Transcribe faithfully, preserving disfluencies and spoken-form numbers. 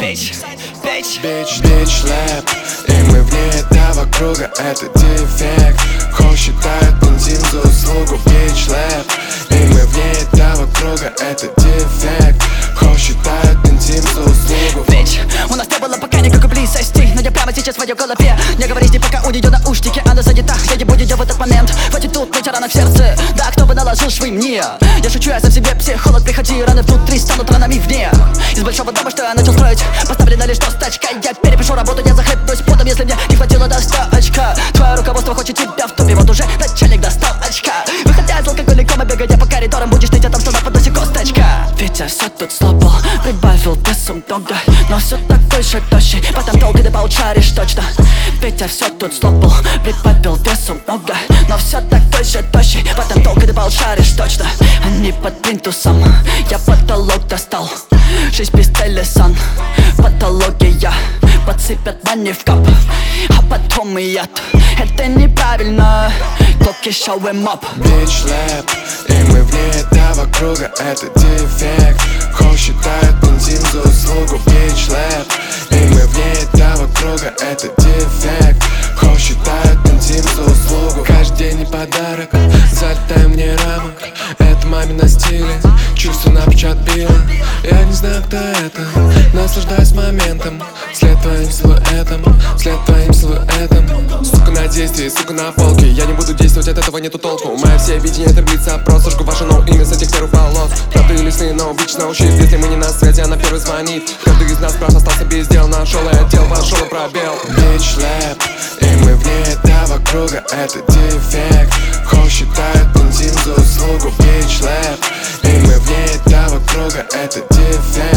Bitch, bitch, Bitch, bitch, лэп. И мы вне этого круга, это дефект. Хоу считает бензин за услугу. Bitch, лэп. И мы вне этого круга, это дефект. Хоу считает бензин за услугу. Bitch, у нас не было пока никакой близости, но я прямо сейчас в ее голове. Не говори с ней, пока у нее наушники, она занята. Я ебу ее в этот момент, хватит тут ночь рана в сердце. Да, кто бы наложил швы мне? Я шучу, я сам себе психолог. Приходи, раны внутри станут ранами вне. Из большого дома, что я начал строить, поставлена лишь досточка. Я перепишу работу, я захлебнусь потом, если мне не хватило до ста очка. Твое руководство хочет тебя в топе, вот уже начальник достал очка. Выходя из алкоголикома, бегая по коридорам, будешь ты там, что на подносе косточка. Ведь я все тут слопал, прибавил весу много, но все такой же тощий, потом долго ты поучаришь точно. Ведь я все тут слопал, прибавил весу много, но все такой же тощий, потом долго ты поучаришь точно. Они под плинтусом, я потолок достал. Жизнь без цели, сон, патология. Подсыпят мани в кап, а потом и яд. Это неправильно, коки show em up. Bitch, лэп. И мы вне этого круга, это дефект. Хоу считает бензин за услугу. Bitch, лэп. И мы вне этого круга, это дефект. Хоу считает бензин за услугу. Каждый день не подарок, залетай мне рамок. Это мамина стиле, чувство напечат била. Я не знаю, кто это, наслаждаюсь моментом. Вслед твоим силуэтом, вслед твоим силуэтом. Сука на действии, сука на полке. Я не буду действовать, от этого нету толку. Мое все видение таблица, просто жгу ваше ноу имя с этих первых полос. Правда или сны, но бич научит. Если мы не на связи, она первый звонит. Каждый из нас прав остался без дел. Нашел и отдел, вошел и пробел. Bitch, лэп. И мы вне этого круга, это дефект. Хоу считает бензин за услугу. Bitch, лэп. И мы вне этого круга, это дефект.